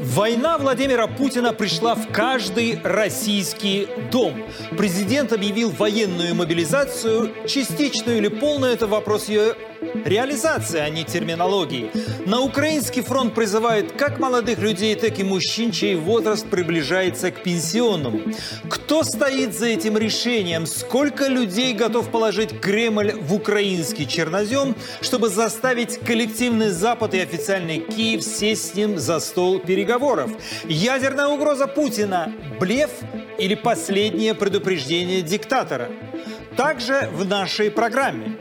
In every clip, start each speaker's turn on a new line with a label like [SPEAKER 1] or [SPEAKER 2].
[SPEAKER 1] Война Владимира Путина пришла в каждый российский дом. Президент объявил военную мобилизацию, частичную или полную – это вопрос ее реализации, а не терминологии. На украинский фронт призывают как молодых людей, так и мужчин, чей возраст приближается к пенсионному. Кто стоит за этим решением? Сколько людей готов положить Кремль в украинский чернозем, чтобы заставить коллективный Запад и официальный Киев сесть с ним за стол переговоров? Ядерная угроза Путина – блеф или последнее предупреждение диктатора? Также в нашей программе.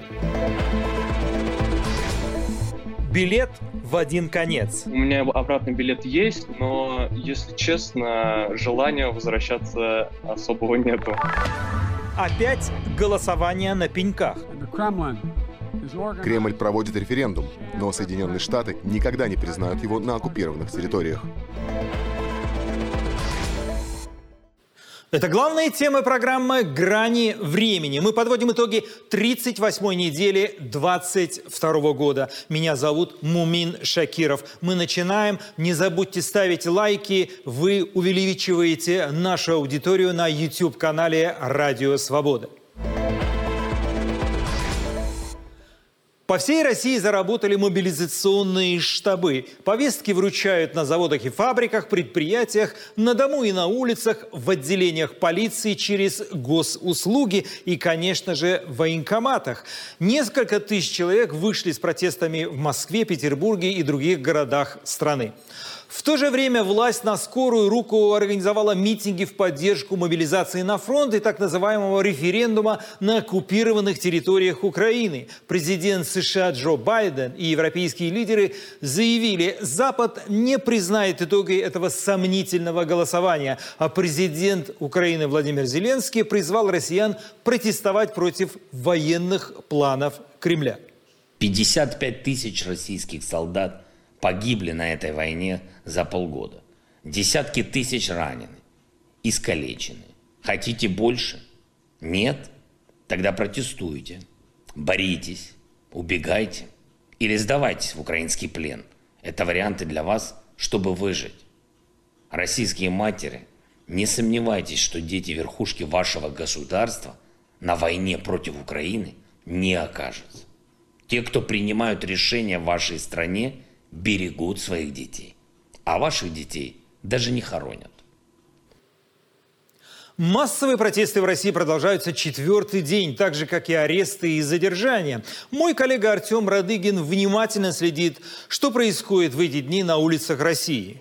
[SPEAKER 1] Билет в один конец.
[SPEAKER 2] У меня обратный билет есть, но, если честно, желания возвращаться особого нету.
[SPEAKER 1] Опять голосование на пеньках.
[SPEAKER 3] Кремль проводит референдум, но Соединенные Штаты никогда не признают его на оккупированных территориях.
[SPEAKER 1] Это главные темы программы «Грани времени». Мы подводим итоги 38-й недели 2022 года. Меня зовут Мумин Шакиров. Мы начинаем. Не забудьте ставить лайки. Вы увеличиваете нашу аудиторию на YouTube-канале «Радио Свобода». По всей России заработали мобилизационные штабы. Повестки вручают на заводах и фабриках, предприятиях, на дому и на улицах, в отделениях полиции, через госуслуги и, конечно же, в военкоматах. Несколько тысяч человек вышли с протестами в Москве, Петербурге и других городах страны. В то же время власть на скорую руку организовала митинги в поддержку мобилизации на фронт и так называемого референдума на оккупированных территориях Украины. Президент США Джо Байден и европейские лидеры заявили, Запад не признает итоги этого сомнительного голосования, а президент Украины Владимир Зеленский призвал россиян протестовать против военных планов Кремля.
[SPEAKER 4] 55 тысяч российских солдат погибли на этой войне за полгода. Десятки тысяч ранены, искалечены. Хотите больше? Нет? Тогда протестуйте, боритесь, убегайте или сдавайтесь в украинский плен. Это варианты для вас, чтобы выжить. Российские матери, не сомневайтесь, что дети верхушки вашего государства на войне против Украины не окажутся. Те, кто принимают решения в вашей стране, берегут своих детей, а ваших детей даже не хоронят.
[SPEAKER 1] Массовые протесты в России продолжаются 4-й день, так же, как и аресты и задержания. Мой коллега Артем Радыгин внимательно следит, что происходит в эти дни на улицах России.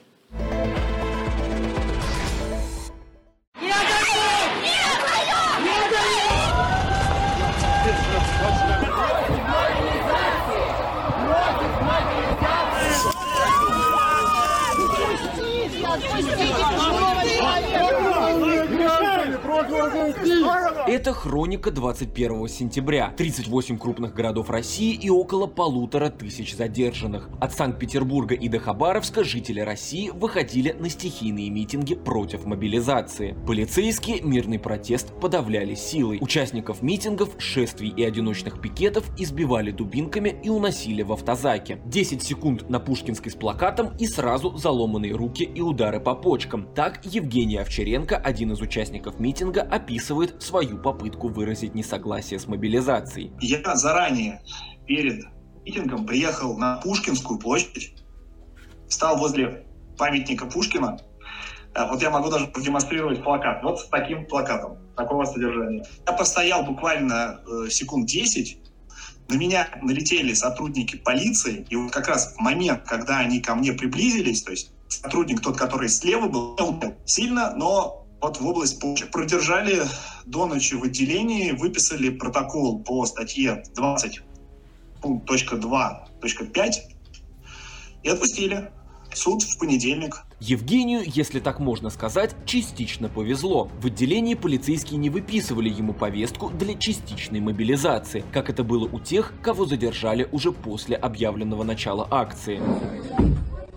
[SPEAKER 5] Это хроника 21 сентября. 38 крупных городов России и около 1500 задержанных. От Санкт-Петербурга и до Хабаровска жители России выходили на стихийные митинги против мобилизации. Полицейские мирный протест подавляли силой. Участников митингов, шествий и одиночных пикетов избивали дубинками и уносили в автозаке. 10 секунд на Пушкинской с плакатом и сразу заломанные руки и удары по почкам. Так Евгений Овчаренко, один из участников митинга, описывает свою попытку выразить несогласие с мобилизацией.
[SPEAKER 6] Я заранее перед митингом приехал на Пушкинскую площадь, встал возле памятника Пушкина. Вот я могу даже продемонстрировать плакат. Вот с таким плакатом, такого содержания. Я постоял буквально секунд 10. На меня налетели сотрудники полиции. И вот как раз в момент, когда они ко мне приблизились, то есть сотрудник тот, который слева был, сильно, но вот в область почек. Продержали до ночи в отделении, выписали протокол по статье 20.2.5 и отпустили. Суд в понедельник.
[SPEAKER 5] Евгению, если так можно сказать, частично повезло. В отделении полицейские не выписывали ему повестку для частичной мобилизации, как это было у тех, кого задержали уже после объявленного начала акции.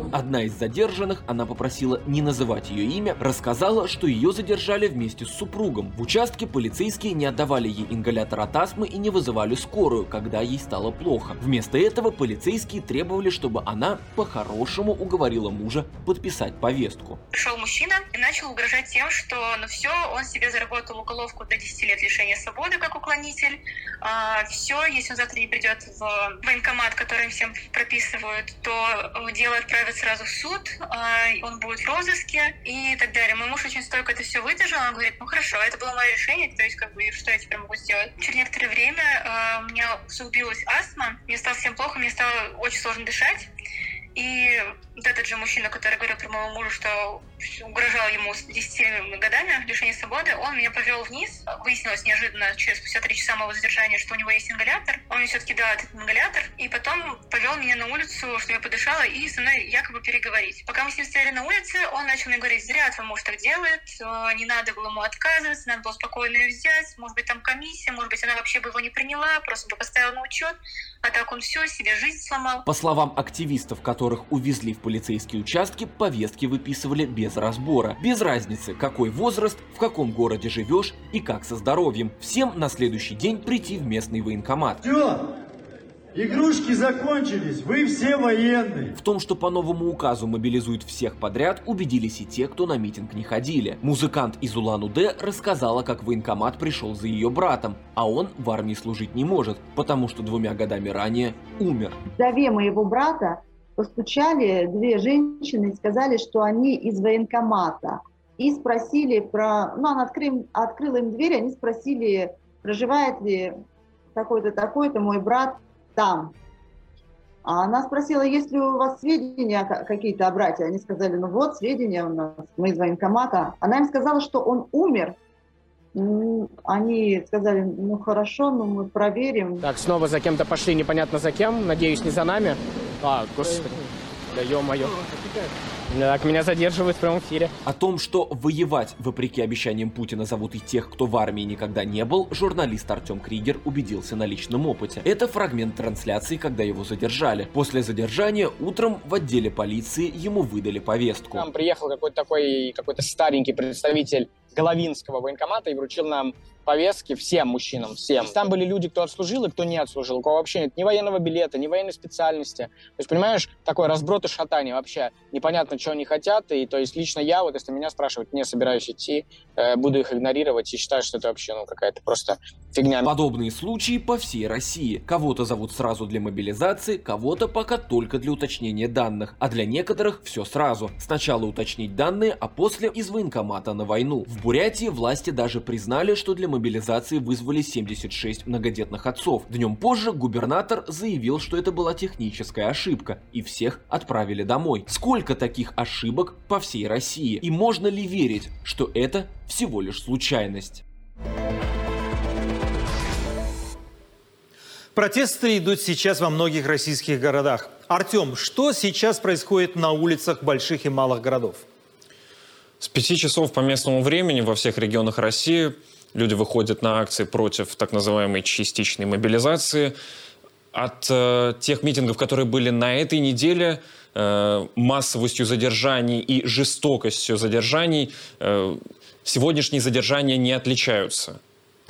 [SPEAKER 5] Одна из задержанных, она попросила не называть ее имя, рассказала, что ее задержали вместе с супругом. В участке полицейские не отдавали ей ингалятор от астмы и не вызывали скорую, когда ей стало плохо. Вместо этого полицейские требовали, чтобы она по-хорошему уговорила мужа подписать повестку.
[SPEAKER 7] Пришел мужчина и начал угрожать тем, что он себе заработал уголовку до 10 лет лишения свободы как уклонитель. Все, если он завтра не придет в военкомат, который им всем прописывают, то дело отправят сразу в суд, он будет в розыске и так далее. Мой муж очень стойко это все выдержал, он говорит, хорошо, это было мое решение, то есть что я теперь могу сделать? Через некоторое время у меня усугубилась астма, мне стало всем плохо, мне стало очень сложно дышать. И вот этот же мужчина, который говорил про моего мужа, что угрожал ему с 10 годами лишения свободы, он меня повел вниз. Выяснилось неожиданно, спустя 3 часа моего задержания, что у него есть ингалятор. Он мне все-таки дал этот ингалятор. И потом повел меня на улицу, чтобы я подышала, и со мной якобы переговорить. Пока мы с ним стояли на улице, он начал мне говорить, зря твой муж так делает, не надо было ему отказываться, надо было спокойно ее взять, может быть, там комиссия, может быть, она вообще бы его не приняла, просто бы поставила на учет. А так он все, себе жизнь сломал.
[SPEAKER 5] По словам активистов, которых увезли в полицейские участки, повестки выписывали без разбора. Без разницы, какой возраст, в каком городе живешь и как со здоровьем. Всем на следующий день прийти в местный военкомат.
[SPEAKER 8] Все, игрушки закончились, вы все военные.
[SPEAKER 5] В том, что по новому указу мобилизуют всех подряд, убедились и те, кто на митинг не ходили. Музыкант из Улан-Удэ рассказала, как военкомат пришел за ее братом, а он в армии служить не может, потому что 2 годами ранее умер.
[SPEAKER 9] К вдове моего брата постучали 2 женщины и сказали, что они из военкомата. И спросили она открыла им дверь, они спросили, проживает ли такой-то, такой-то мой брат там. А она спросила, есть ли у вас сведения какие-то о брате. Они сказали, вот сведения у нас, мы из военкомата. Она им сказала, что он умер. Они сказали, хорошо, мы проверим.
[SPEAKER 10] Так, снова за кем-то пошли, непонятно за кем, надеюсь, не за нами. Господи, да ё-моё. Так, меня задерживают в прямом эфире.
[SPEAKER 5] О том, что воевать, вопреки обещаниям Путина, зовут и тех, кто в армии никогда не был, журналист Артем Кригер убедился на личном опыте. Это фрагмент трансляции, когда его задержали. После задержания утром в отделе полиции ему выдали повестку.
[SPEAKER 10] Там приехал какой-то старенький представитель Головинского военкомата и вручил нам повестки всем мужчинам, всем. Там были люди, кто отслужил и кто не отслужил, у кого вообще нет ни военного билета, ни военной специальности. То есть, понимаешь, такой разброд и шатание вообще. Непонятно, что они хотят, и то есть лично я, если меня спрашивают, не собираюсь идти, буду их игнорировать и считаю, что это вообще какая-то просто фигня.
[SPEAKER 5] Подобные случаи по всей России. Кого-то зовут сразу для мобилизации, кого-то пока только для уточнения данных, а для некоторых все сразу. Сначала уточнить данные, а после из военкомата на войну. В Бурятии власти даже признали, что для мобилизации вызвали 76 многодетных отцов. Днем позже губернатор заявил, что это была техническая ошибка, и всех отправили домой. Сколько таких ошибок по всей России? И можно ли верить, что это всего лишь случайность?
[SPEAKER 1] Протесты идут сейчас во многих российских городах. Артем, что сейчас происходит на улицах больших и малых городов?
[SPEAKER 11] С 5 часов по местному времени во всех регионах России люди выходят на акции против так называемой частичной мобилизации. От тех митингов, которые были на этой неделе, массовостью задержаний и жестокостью задержаний, сегодняшние задержания не отличаются.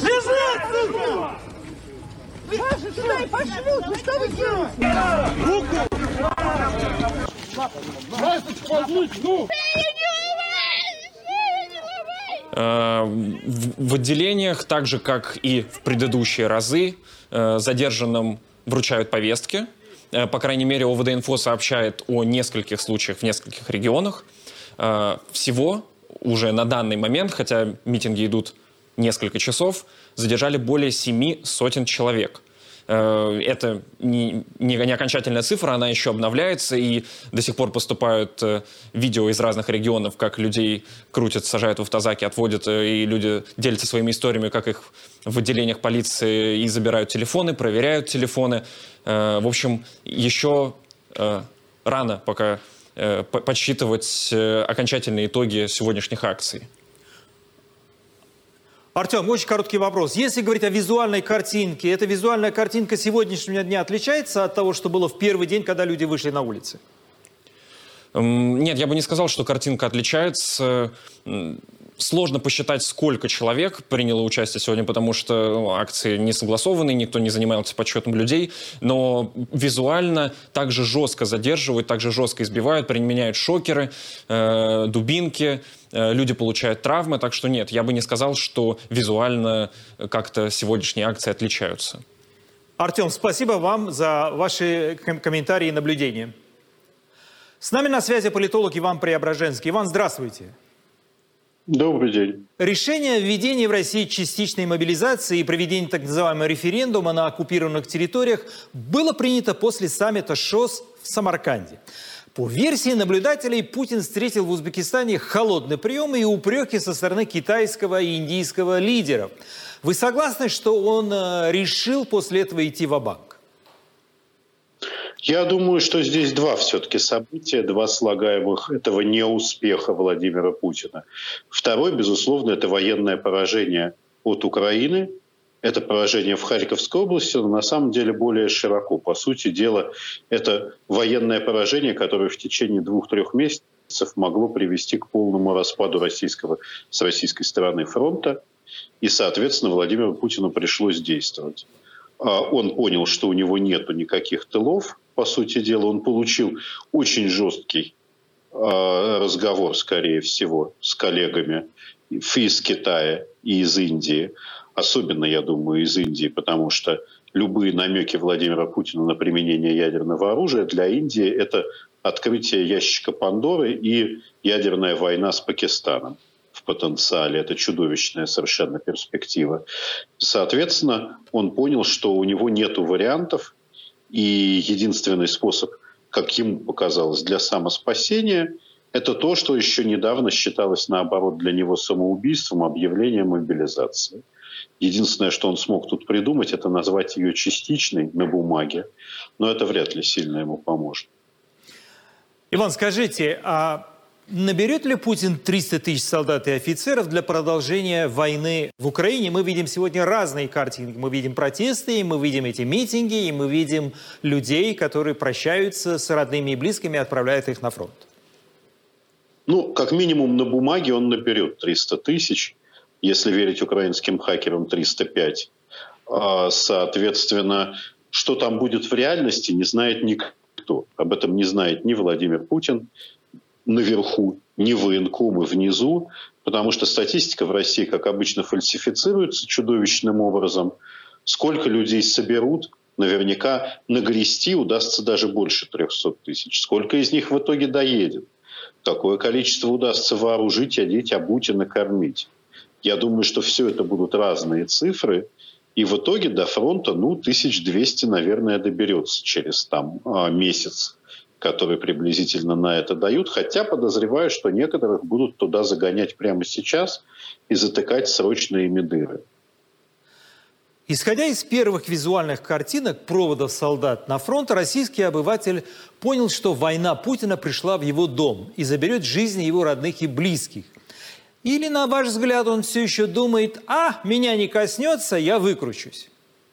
[SPEAKER 11] В отделениях, так же как и в предыдущие разы, задержанным вручают повестки. По крайней мере, ОВД-инфо сообщает о нескольких случаях в нескольких регионах. Всего уже на данный момент, хотя митинги идут несколько часов, задержали более 700 человек. Это не окончательная цифра, она еще обновляется, и до сих пор поступают видео из разных регионов, как людей крутят, сажают в автозаки, отводят, и люди делятся своими историями, как их в отделениях полиции и забирают телефоны, проверяют телефоны. В общем, еще рано пока подсчитывать окончательные итоги сегодняшних акций.
[SPEAKER 1] Артем, очень короткий вопрос. Если говорить о визуальной картинке, эта визуальная картинка сегодняшнего дня отличается от того, что было в первый день, когда люди вышли на улицы?
[SPEAKER 11] Нет, я бы не сказал, что картинка отличается. Сложно посчитать, сколько человек приняло участие сегодня, потому что акции не согласованы, никто не занимался подсчетом людей, но визуально также жестко задерживают, также жестко избивают, применяют шокеры, дубинки, люди получают травмы, так что нет, я бы не сказал, что визуально как-то сегодняшние акции отличаются.
[SPEAKER 1] Артем, спасибо вам за ваши комментарии и наблюдения. С нами на связи политолог Иван Преображенский. Иван, здравствуйте.
[SPEAKER 12] Добрый день.
[SPEAKER 1] Решение о введении в России частичной мобилизации и проведении так называемого референдума на оккупированных территориях было принято после саммита ШОС в Самарканде. По версии наблюдателей, Путин встретил в Узбекистане холодный прием и упреки со стороны китайского и индийского лидеров. Вы согласны, что он решил после этого идти ва-банк?
[SPEAKER 12] Я думаю, что здесь два все-таки события, два слагаемых этого неуспеха Владимира Путина. Второй, безусловно, это военное поражение от Украины. Это поражение в Харьковской области, но на самом деле более широко. По сути дела, это военное поражение, которое в течение 2-3 месяцев могло привести к полному распаду с российской стороны фронта. И, соответственно, Владимиру Путину пришлось действовать. Он понял, что у него нету никаких тылов. По сути дела, он получил очень жесткий разговор, скорее всего, с коллегами из Китая и из Индии. Особенно, я думаю, из Индии, потому что любые намеки Владимира Путина на применение ядерного оружия для Индии – это открытие ящика Пандоры и ядерная война с Пакистаном в потенциале. Это чудовищная совершенно перспектива. Соответственно, он понял, что у него нет вариантов, и единственный способ, как ему показалось, для самоспасения – это то, что еще недавно считалось, наоборот, для него самоубийством, объявление мобилизации. Единственное, что он смог тут придумать, это назвать ее частичной на бумаге, но это вряд ли сильно ему поможет.
[SPEAKER 1] Иван, скажите, а наберет ли Путин 300 тысяч солдат и офицеров для продолжения войны в Украине? Мы видим сегодня разные картинки. Мы видим протесты, мы видим эти митинги, и мы видим людей, которые прощаются с родными и близкими и отправляют их на фронт.
[SPEAKER 12] Ну, как минимум на бумаге он наберет 300 тысяч, если верить украинским хакерам 305. Соответственно, что там будет в реальности, не знает никто. Об этом не знает ни Владимир Путин наверху, ни военкомы внизу, потому что статистика в России, как обычно, фальсифицируется чудовищным образом. Сколько людей соберут, наверняка нагрести удастся даже больше 300 тысяч. Сколько из них в итоге доедет? Какое количество удастся вооружить, одеть, обуть и накормить? Я думаю, что все это будут разные цифры, и в итоге до фронта 1200, наверное, доберется через месяц, который приблизительно на это дают, хотя подозреваю, что некоторых будут туда загонять прямо сейчас и затыкать срочно ими дыры.
[SPEAKER 1] Исходя из первых визуальных картинок проводов солдат на фронт, российский обыватель понял, что война Путина пришла в его дом и заберет жизни его родных и близких. Или, на ваш взгляд, он все еще думает: меня не коснется, я выкручусь?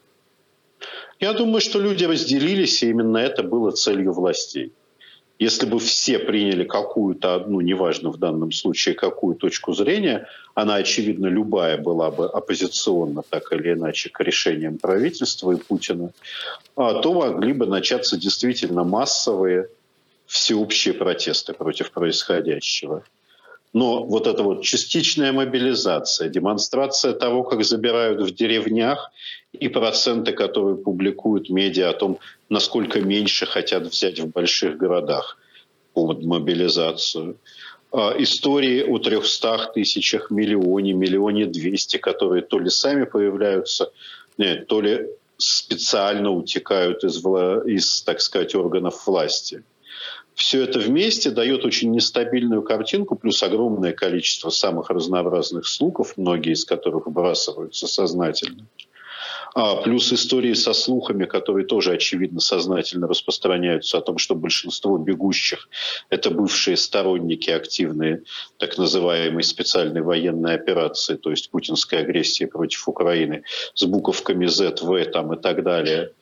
[SPEAKER 12] Я думаю, что люди разделились, и именно это было целью властей. Если бы все приняли какую-то одну, неважно в данном случае какую точку зрения, она, очевидно, любая была бы оппозиционна так или иначе к решениям правительства и Путина, то могли бы начаться действительно массовые всеобщие протесты против происходящего. Но вот эта вот частичная мобилизация, демонстрация того, как забирают в деревнях, и проценты, которые публикуют медиа о том, насколько меньше хотят взять в больших городах под мобилизацию. Истории о 300 тысячах, миллионе 200, которые то ли сами появляются, то ли специально утекают из, так сказать, органов власти. Все это вместе дает очень нестабильную картинку, плюс огромное количество самых разнообразных слухов, многие из которых вбрасываются сознательно. Плюс истории со слухами, которые тоже, очевидно, сознательно распространяются о том, что большинство бегущих – это бывшие сторонники активные так называемой специальной военной операции, то есть путинской агрессии против Украины, с буковками Z, V там, и так далее.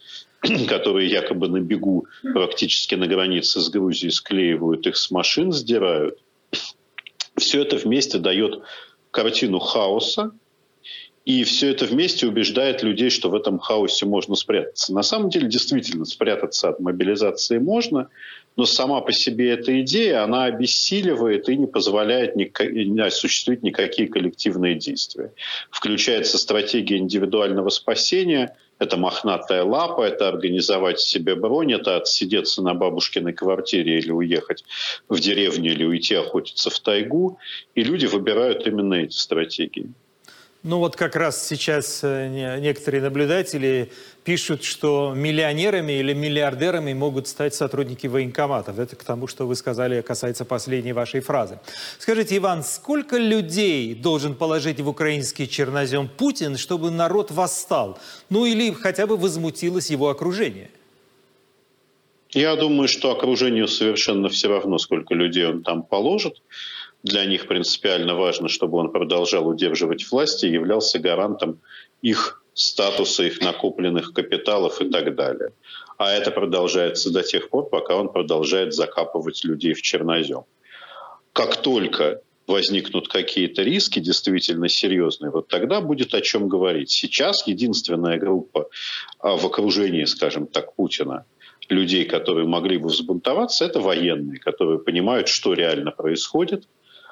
[SPEAKER 12] которые якобы на бегу практически на границе с Грузией склеивают их с машин, сдирают. Все это вместе дает картину хаоса, и все это вместе убеждает людей, что в этом хаосе можно спрятаться. На самом деле, действительно, спрятаться от мобилизации можно, но сама по себе эта идея, она обессиливает и не позволяет осуществить никакие коллективные действия. Включается стратегия индивидуального спасения, это мохнатая лапа, это организовать себе бронь, это отсидеться на бабушкиной квартире или уехать в деревню, или уйти охотиться в тайгу. И люди выбирают именно эти стратегии.
[SPEAKER 1] Ну вот как раз сейчас некоторые наблюдатели пишут, что миллионерами или миллиардерами могут стать сотрудники военкоматов. Это к тому, что вы сказали, касается последней вашей фразы. Скажите, Иван, сколько людей должен положить в украинский чернозем Путин, чтобы народ восстал? Ну или хотя бы возмутилось его окружение?
[SPEAKER 12] Я думаю, что окружению совершенно все равно, сколько людей он там положит. Для них принципиально важно, чтобы он продолжал удерживать власть и являлся гарантом их статуса, их накопленных капиталов и так далее. А это продолжается до тех пор, пока он продолжает закапывать людей в чернозем. Как только возникнут какие-то риски действительно серьезные, вот тогда будет о чем говорить. Сейчас единственная группа в окружении, скажем так, Путина, людей, которые могли бы взбунтоваться, это военные, которые понимают, что реально происходит,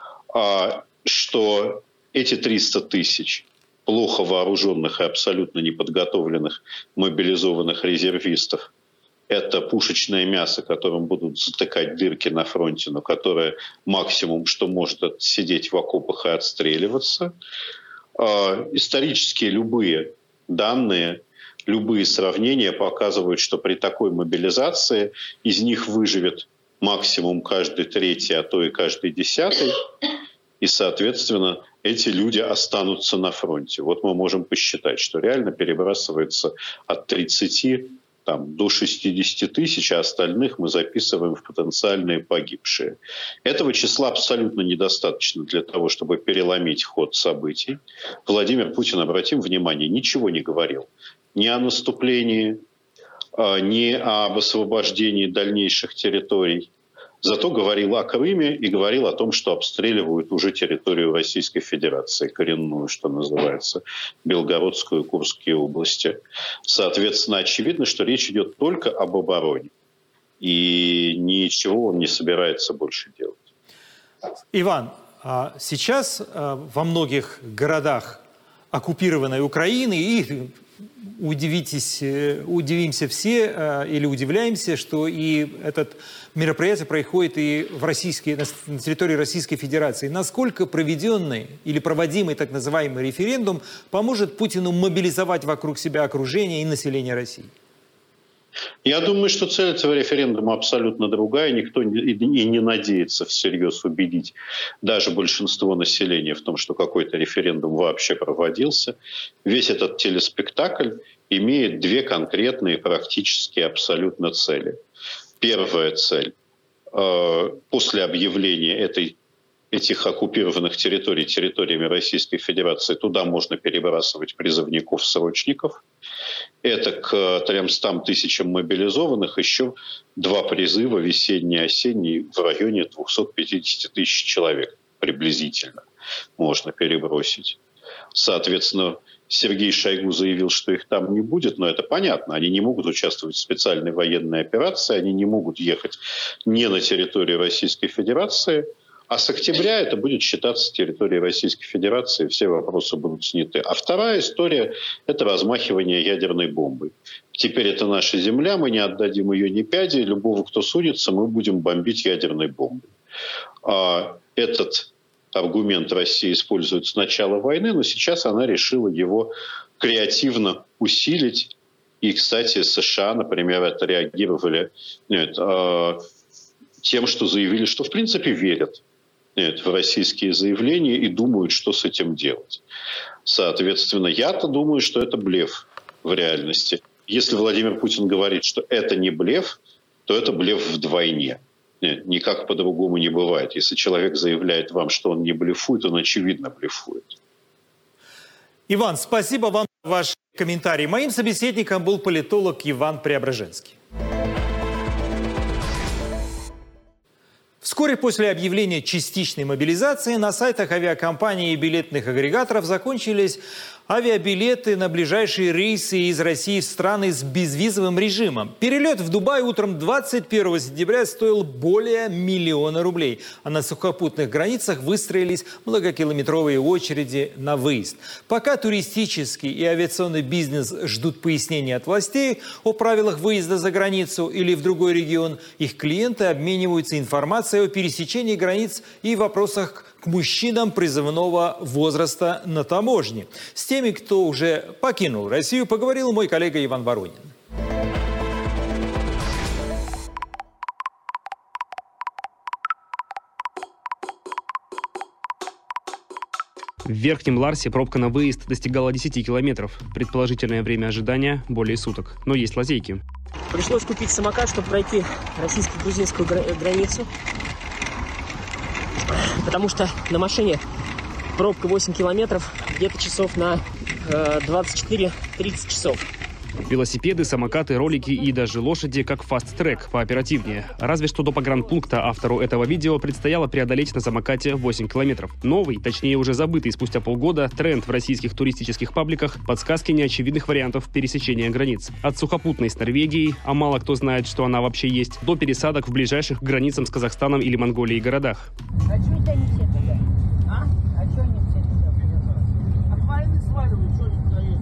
[SPEAKER 12] что эти 300 тысяч плохо вооруженных и абсолютно неподготовленных мобилизованных резервистов – это пушечное мясо, которым будут затыкать дырки на фронте, но которое максимум, что может, это сидеть в окопах и отстреливаться. Исторически любые данные, любые сравнения показывают, что при такой мобилизации из них выживет максимум каждый третий, а то и каждый десятый. И, соответственно, эти люди останутся на фронте. Вот мы можем посчитать, что реально перебрасывается от 30 до 60 тысяч, а остальных мы записываем в потенциальные погибшие. Этого числа абсолютно недостаточно для того, чтобы переломить ход событий. Владимир Путин, обратим внимание, ничего не говорил ни о наступлении, ни об освобождении дальнейших территорий. Зато говорил о Крыме и говорил о том, что обстреливают уже территорию Российской Федерации, коренную, что называется, Белгородскую и Курские области. Соответственно, очевидно, что речь идет только об обороне. И ничего он не собирается больше делать.
[SPEAKER 1] Иван, сейчас во многих городах оккупированной Украины, и удивимся все или удивляемся, что и это мероприятие происходит и на территории Российской Федерации. Насколько проведенный или проводимый так называемый референдум поможет Путину мобилизовать вокруг себя окружение и население России?
[SPEAKER 12] Я думаю, что цель этого референдума абсолютно другая. Никто и не надеется всерьез убедить даже большинство населения в том, что какой-то референдум вообще проводился. Весь этот телеспектакль имеет две конкретные практические абсолютно цели. Первая цель. После объявления этих оккупированных территорий территориями Российской Федерации, туда можно перебрасывать призывников-срочников. Это к 300 тысячам мобилизованных еще 2 призыва, весенний и осенний, в районе 250 тысяч человек приблизительно можно перебросить. Соответственно, Сергей Шойгу заявил, что их там не будет, но это понятно. Они не могут участвовать в специальной военной операции, они не могут ехать не на территорию Российской Федерации, а с октября это будет считаться территорией Российской Федерации, все вопросы будут сняты. А вторая история – это размахивание ядерной бомбой. Теперь это наша земля, мы не отдадим ее ни пяди, любого, кто сунется, мы будем бомбить ядерной бомбой. Этот аргумент России использует с начала войны, но сейчас она решила его креативно усилить. И, кстати, США, например, отреагировали тем, что заявили, что в принципе верят в российские заявления и думают, что с этим делать. Соответственно, я-то думаю, что это блеф в реальности. Если Владимир Путин говорит, что это не блеф, то это блеф вдвойне. Нет, никак по-другому не бывает. Если человек заявляет вам, что он не блефует, он очевидно блефует.
[SPEAKER 1] Иван, спасибо вам за ваш комментарий. Моим собеседником был политолог Иван Преображенский. Вскоре после объявления частичной мобилизации на сайтах авиакомпаний и билетных агрегаторов закончились авиабилеты на ближайшие рейсы из России в страны с безвизовым режимом. Перелет в Дубай утром 21 сентября стоил более 1 миллиона рублей, а на сухопутных границах выстроились многокилометровые очереди на выезд. Пока туристический и авиационный бизнес ждут пояснений от властей о правилах выезда за границу или в другой регион, их клиенты обмениваются информацией о пересечении границ и вопросах к мужчинам призывного возраста на таможне. С теми, кто уже покинул Россию, поговорил мой коллега Иван Воронин.
[SPEAKER 13] В Верхнем Ларсе пробка на выезд достигала 10 километров. Предположительное время ожидания – более суток. Но есть лазейки.
[SPEAKER 14] Пришлось купить самокат, чтобы пройти российско-грузинскую границу. Потому что на машине пробка 8 километров, где-то часов на 24-30 часов.
[SPEAKER 13] Велосипеды, самокаты, ролики и даже лошади как фаст-трек, пооперативнее. Разве что до погранпункта автору этого видео предстояло преодолеть на самокате 8 километров. Новый, точнее уже забытый спустя полгода, тренд в российских туристических пабликах – подсказки неочевидных вариантов пересечения границ. От сухопутной с Норвегией, а мало кто знает, что она вообще есть, до пересадок в ближайших к границам с Казахстаном или Монголией городах.
[SPEAKER 15] А что это они все туда? А что они все туда? От войны сваливают, что они туда едут?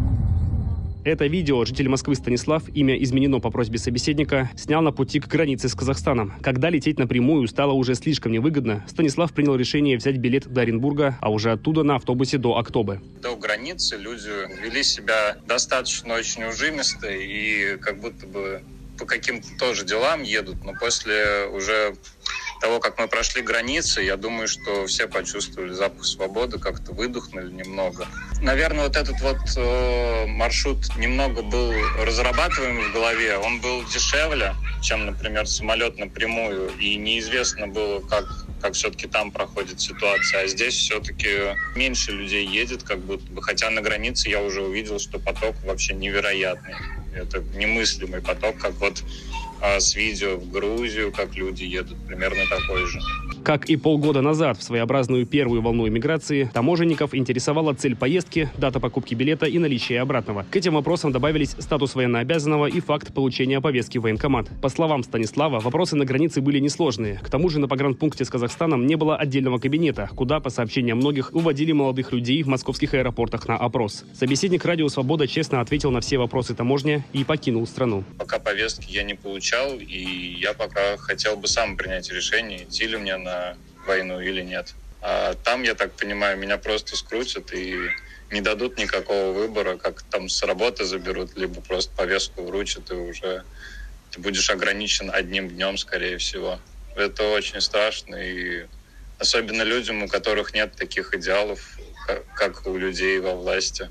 [SPEAKER 13] Это видео житель Москвы Станислав, имя изменено по просьбе собеседника, снял на пути к границе с Казахстаном. Когда лететь напрямую стало уже слишком невыгодно, Станислав принял решение взять билет до Оренбурга, а уже оттуда на автобусе до Актобы.
[SPEAKER 16] До границы люди вели себя достаточно очень ужимисто и как будто бы по каким-то тоже делам едут, но после уже того, как мы прошли границы, я думаю, что все почувствовали запах свободы, как-то выдохнули немного. Наверное, вот этот вот маршрут немного был разрабатываем в голове. Он был дешевле, чем, например, самолет напрямую. И неизвестно было, как все-таки там проходит ситуация. А здесь все-таки меньше людей едет, как будто бы. Хотя на границе я уже увидел, что поток вообще невероятный. Это немыслимый поток, как вот с видео в Грузию, как люди едут, примерно такой же.
[SPEAKER 13] Как и полгода назад, в своеобразную первую волну эмиграции, таможенников интересовала цель поездки, дата покупки билета и наличие обратного. К этим вопросам добавились статус военнообязанного и факт получения повестки в военкомат. По словам Станислава, вопросы на границе были несложные. К тому же на погранпункте с Казахстаном не было отдельного кабинета, куда, по сообщениям многих, уводили молодых людей в московских аэропортах на опрос. Собеседник «Радио Свобода» честно ответил на все вопросы таможни и покинул страну.
[SPEAKER 16] Пока повестки я не получал, и я пока хотел бы сам принять решение, идти ли мне на войну или нет. А там, я так понимаю, меня просто скрутят и не дадут никакого выбора, как там с работы заберут, либо просто повестку вручат, и уже ты будешь ограничен одним днем, скорее всего. Это очень страшно, и особенно людям, у которых нет таких идеалов, как у людей во власти,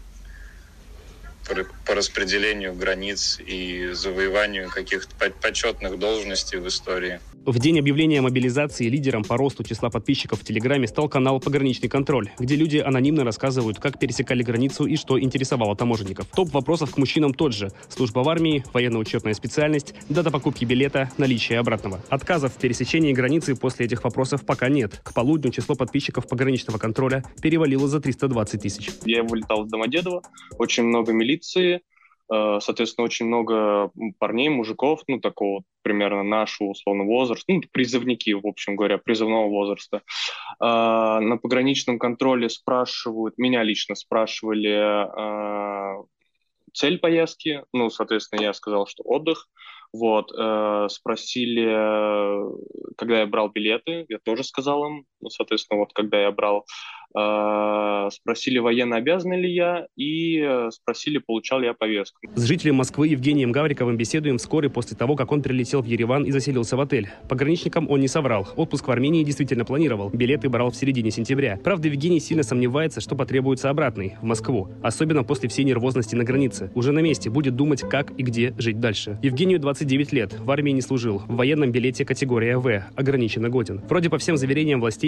[SPEAKER 16] по распределению границ и завоеванию каких-то почетных должностей в истории.
[SPEAKER 13] В день объявления мобилизации лидером по росту числа подписчиков в Телеграме стал канал «Пограничный контроль», где люди анонимно рассказывают, как пересекали границу и что интересовало таможенников. Топ вопросов к мужчинам тот же: служба в армии, военно-учетная специальность, дата покупки билета, наличие обратного. Отказов в пересечении границы после этих вопросов пока нет. К полудню число подписчиков «Пограничного контроля» перевалило за 320 тысяч.
[SPEAKER 2] Я вылетал из Домодедово, очень много милиции, соответственно, очень много парней, мужиков, такого примерно нашего условного возраста, призывники, в общем говоря, призывного возраста. На пограничном контроле меня лично спрашивали цель поездки, соответственно, я сказал, что отдых. Спросили, когда я брал билеты, я тоже сказал им, соответственно, когда я брал. Спросили, военно обязан ли я, и спросили, получал ли я повестку.
[SPEAKER 13] С жителем Москвы Евгением Гавриковым беседуем вскоре после того, как он прилетел в Ереван и заселился в отель. Пограничникам он не соврал. Отпуск в Армении действительно планировал. Билеты брал в середине сентября. Правда, Евгений сильно сомневается, что потребуется обратный, в Москву. Особенно после всей нервозности на границе. Уже на месте будет думать, как и где жить дальше. Евгению 29 лет. В армии не служил. В военном билете категория В. Ограниченно годен. Вроде по всем заверениям властей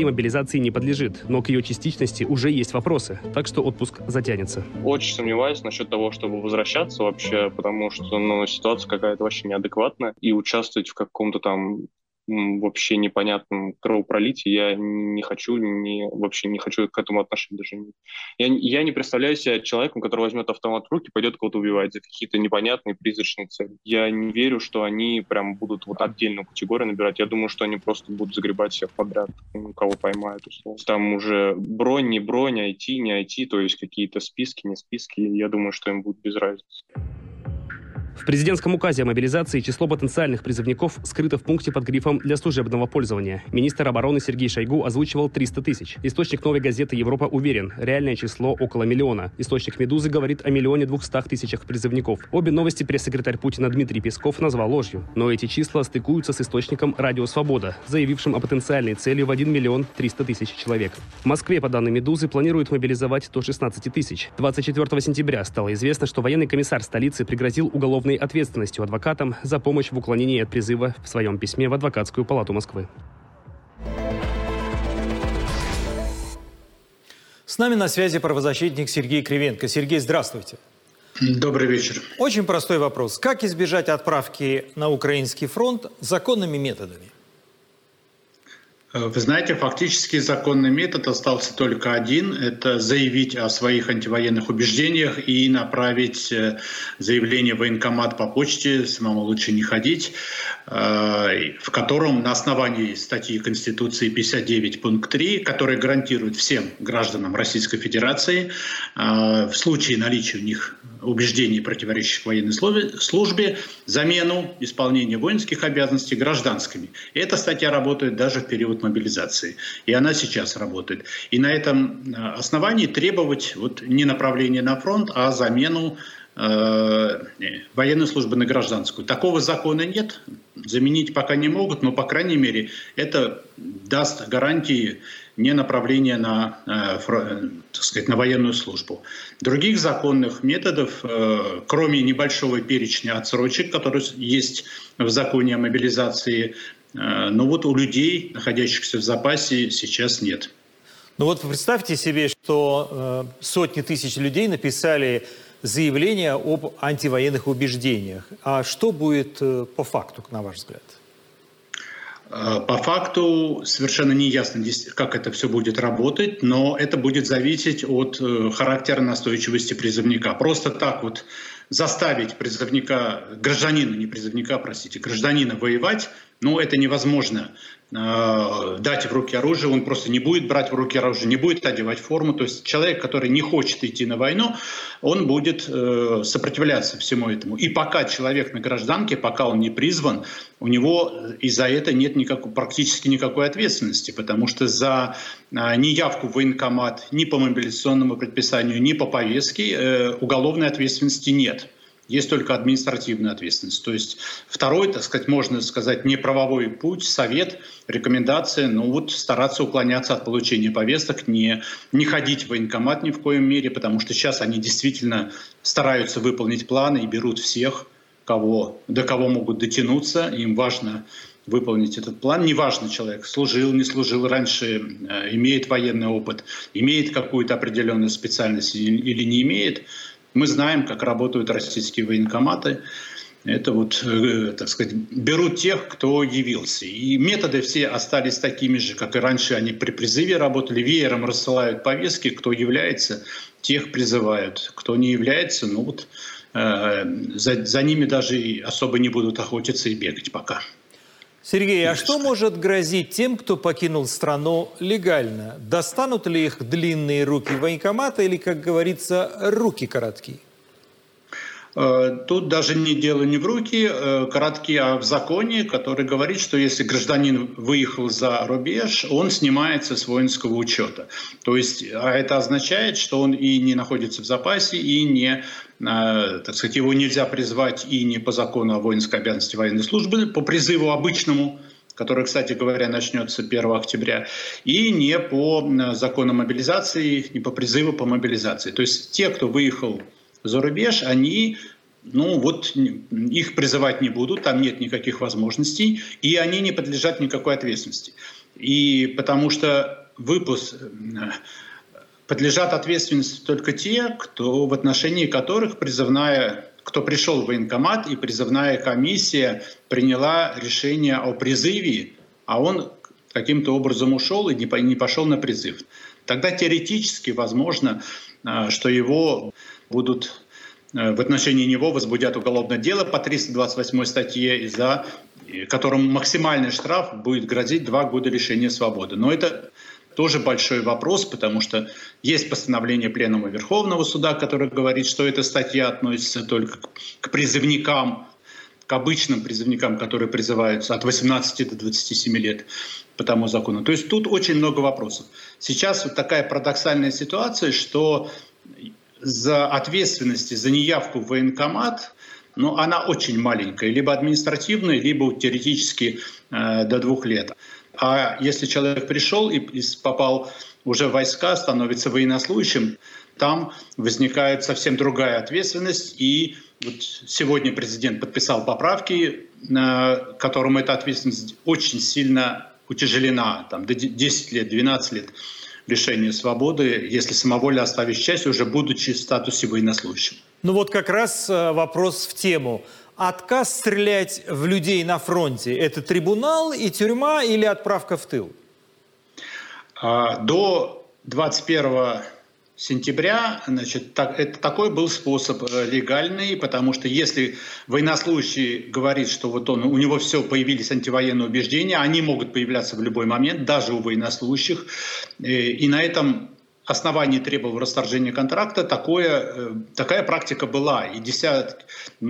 [SPEAKER 13] Россия мобилизации не подлежит, но к ее частичности уже есть вопросы, так что отпуск затянется.
[SPEAKER 2] Очень сомневаюсь насчет того, чтобы возвращаться вообще, потому что ситуация какая-то вообще неадекватная, и участвовать в каком-то там вообще непонятном кровопролитии я не хочу, вообще не хочу к этому отношения даже. Я не представляю себя человеком, который возьмет автомат в руки, пойдет кого-то убивать за какие-то непонятные призрачные цели. Я не верю, что они прям будут вот отдельную категорию набирать. Я думаю, что они просто будут загребать всех подряд, кого поймают, условно. Там уже бронь, не бронь, IT, не IT, то есть какие-то списки, не списки. Я думаю, что им будет без разницы.
[SPEAKER 13] В президентском указе о мобилизации число потенциальных призывников скрыто в пункте под грифом «Для служебного пользования». Министр обороны Сергей Шойгу озвучивал 300 тысяч. Источник «Новой газеты Европа» уверен, реальное число около миллиона. Источник «Медузы» говорит о 1 200 000 призывников. Обе новости пресс-секретарь Путина Дмитрий Песков назвал ложью. Но эти числа стыкуются с источником «Радио Свобода», заявившим о потенциальной цели в 1 300 000 человек. В Москве, по данным «Медузы», планируют мобилизовать до 16 тысяч. 24 сентября стало известно, что военный комиссар столицы пригрозил уголовной ответственностью адвокатам за помощь в уклонении от призыва в своем письме в Адвокатскую палату Москвы.
[SPEAKER 1] С нами на связи правозащитник Сергей Кривенко. Сергей, здравствуйте.
[SPEAKER 17] Добрый вечер.
[SPEAKER 1] Очень простой вопрос. Как избежать отправки на украинский фронт законными методами?
[SPEAKER 17] Вы знаете, фактически законный метод остался только один. Это заявить о своих антивоенных убеждениях и направить заявление в военкомат по почте, самому лучше не ходить, в котором на основании статьи Конституции 59 пункт 3, которая гарантирует всем гражданам Российской Федерации в случае наличия у них убеждений, противоречащих военной службе, замену исполнения воинских обязанностей гражданскими. И эта статья работает даже в период мобилизации. И она сейчас работает. И на этом основании требовать не направление на фронт, а замену военной службы на гражданскую. Такого закона нет, заменить пока не могут, но, по крайней мере, это даст гарантии не направления на, на военную службу. Других законных методов, кроме небольшого перечня отсрочек, которые есть в законе о мобилизации, у людей, находящихся в запасе, сейчас нет.
[SPEAKER 1] Представьте себе, что сотни тысяч людей написали заявление об антивоенных убеждениях. А что будет по факту, на ваш взгляд?
[SPEAKER 17] По факту совершенно не ясно, как это все будет работать, но это будет зависеть от характера настойчивости призывника. Просто так заставить призывника, гражданина воевать, это невозможно. Дать в руки оружие, он просто не будет брать в руки оружие, не будет одевать форму. То есть человек, который не хочет идти на войну, он будет сопротивляться всему этому. И пока человек на гражданке, пока он не призван, у него из-за этого нет практически никакой ответственности, потому что за неявку в военкомат ни по мобилизационному предписанию, ни по повестке уголовной ответственности нет. Есть только административная ответственность. То есть второй, можно сказать, неправовой путь, совет, рекомендация, стараться уклоняться от получения повесток, не ходить в военкомат ни в коем мере, потому что сейчас они действительно стараются выполнить планы и берут всех, до кого могут дотянуться. Им важно выполнить этот план. Неважно, человек служил, не служил раньше, имеет военный опыт, имеет какую-то определенную специальность или не имеет. Мы знаем, как работают российские военкоматы. Это берут тех, кто явился. И методы все остались такими же, как и раньше. Они при призыве работали, веером рассылают повестки. Кто является, тех призывают. Кто не является, за ними даже и особо не будут охотиться и бегать пока.
[SPEAKER 1] Сергей, а что может грозить тем, кто покинул страну легально? Достанут ли их длинные руки военкомата или, как говорится, руки короткие?
[SPEAKER 17] Тут даже дело не в руки короткие, а в законе, который говорит, что если гражданин выехал за рубеж, он снимается с воинского учета. То есть это означает, что он и не находится в запасе, и не, его нельзя призвать и не по закону о воинской обязанности военной службы, по призыву обычному, который, кстати говоря, начнется 1 октября, и не по закону мобилизации, не по призыву по мобилизации. То есть те, кто выехал за рубеж, они, их призывать не будут, там нет никаких возможностей, и они не подлежат никакой ответственности. И потому что выпуск подлежат ответственности только те, кто в отношении которых кто пришел в военкомат, и призывная комиссия приняла решение о призыве, а он каким-то образом ушел и не пошел на призыв. Тогда теоретически возможно, что в отношении него возбудят уголовное дело по 328 статье, за которым максимальный штраф будет грозить 2 года лишения свободы. Но это тоже большой вопрос, потому что есть постановление Пленума Верховного Суда, которое говорит, что эта статья относится только к призывникам, к обычным призывникам, которые призываются от 18 до 27 лет по тому закону. То есть тут очень много вопросов. Сейчас вот такая парадоксальная ситуация, что за ответственность за неявку в военкомат, она очень маленькая, либо административная, либо теоретически до 2 лет. А если человек пришел и попал уже в войска, становится военнослужащим, там возникает совсем другая ответственность. И вот сегодня президент подписал поправки, которым эта ответственность очень сильно утяжелена. Там, до 10 лет, 12 лет лишения свободы, если самовольно оставить часть, уже будучи в статусе военнослужащего.
[SPEAKER 1] Вот как раз вопрос в тему. Отказ стрелять в людей на фронте – это трибунал и тюрьма или отправка в тыл?
[SPEAKER 17] До 21 сентября, такой был способ легальный, потому что если военнослужащий говорит, что у него появились антивоенные убеждения, они могут появляться в любой момент, даже у военнослужащих, и на этом основании требовал расторжения контракта, такая практика была. И десятки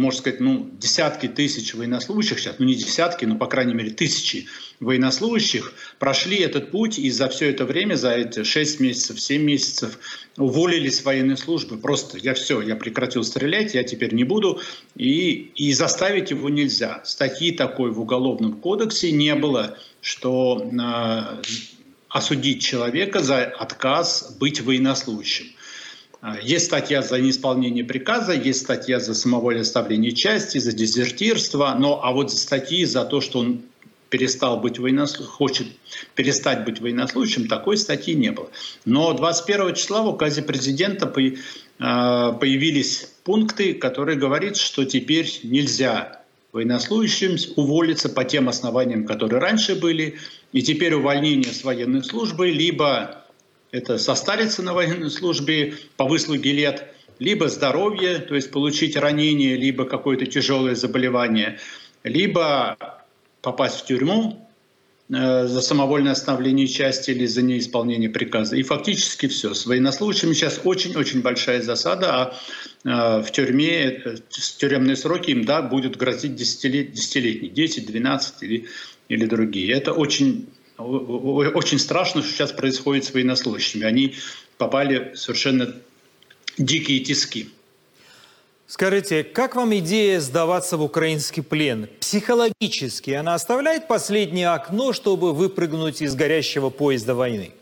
[SPEAKER 17] тысяч военнослужащих, сейчас, не десятки, но, по крайней мере, тысячи военнослужащих прошли этот путь, и за все это время, за эти 6 месяцев, 7 месяцев уволились с военной службы. Просто я прекратил стрелять, я теперь не буду, и заставить его нельзя. Статьи такой в Уголовном кодексе не было, что осудить человека за отказ быть военнослужащим. Есть статья за неисполнение приказа, есть статья за самовольное оставление части, за дезертирство, а вот статьи за то, что он хочет перестать быть военнослужащим, такой статьи не было. Но 21 числа в указе президента появились пункты, которые говорят, что теперь нельзя военнослужащим уволиться по тем основаниям, которые раньше были, и теперь увольнение с военной службы, либо это состариться на военной службе по выслуге лет, либо здоровье, то есть получить ранение, либо какое-то тяжелое заболевание, либо попасть в тюрьму за самовольное оставление части или за неисполнение приказа. И фактически все. С военнослужащими сейчас очень-очень большая засада, а в тюрьме тюремные сроки им будут грозить десятилетние, 10, 12 или другие. Это очень страшно, что сейчас происходит с военнослужащими. Они попали в совершенно дикие тиски.
[SPEAKER 1] Скажите, как вам идея сдаваться в украинский плен? Психологически она оставляет последнее окно, чтобы выпрыгнуть из горящего поезда войны?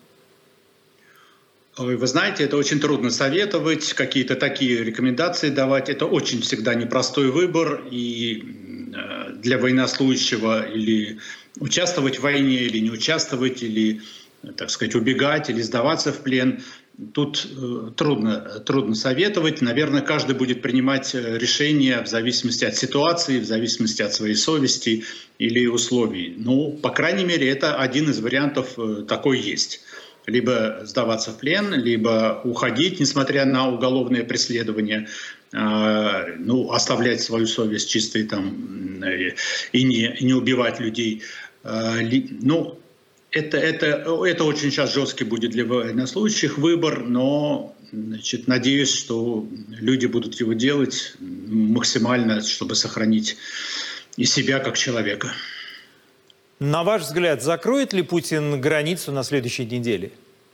[SPEAKER 17] Вы знаете, это очень трудно советовать, какие-то такие рекомендации давать. Это очень всегда непростой выбор. И для военнослужащего или участвовать в войне, или не участвовать, или, так сказать, убегать, или сдаваться в плен. Тут трудно советовать. Наверное, каждый будет принимать решение в зависимости от ситуации, в зависимости от своей совести или условий. По крайней мере, это один из вариантов такой есть. Либо сдаваться в плен, либо уходить, несмотря на уголовное преследование, оставлять свою совесть чистой и не убивать людей. Это очень сейчас жесткий будет для военнослужащих выбор, но надеюсь, что люди будут его делать максимально, чтобы сохранить и себя как человека.
[SPEAKER 1] На ваш взгляд, закроет ли Путин границу на следующей неделе?